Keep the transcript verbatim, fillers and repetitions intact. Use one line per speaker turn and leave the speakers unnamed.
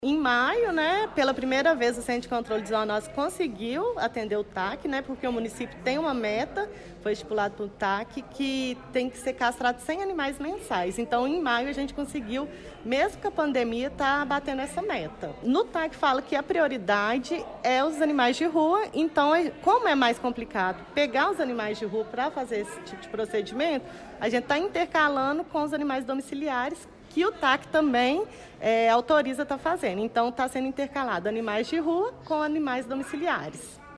Em maio, né, pela primeira vez o Centro de Controle de Zoonose conseguiu atender o T A C, né, porque o município tem uma meta, foi estipulado pelo T A C, que tem que ser castrado cem animais mensais. Então, em maio, a gente conseguiu, mesmo com a pandemia, tá batendo essa meta. No T A C fala que a prioridade é os animais de rua, então, como é mais complicado pegar os animais de rua para fazer esse tipo de procedimento, a gente está intercalando com os animais domiciliares, que o T A C também é, autoriza estar fazendo. Então, está sendo intercalado animais de rua com animais domiciliares.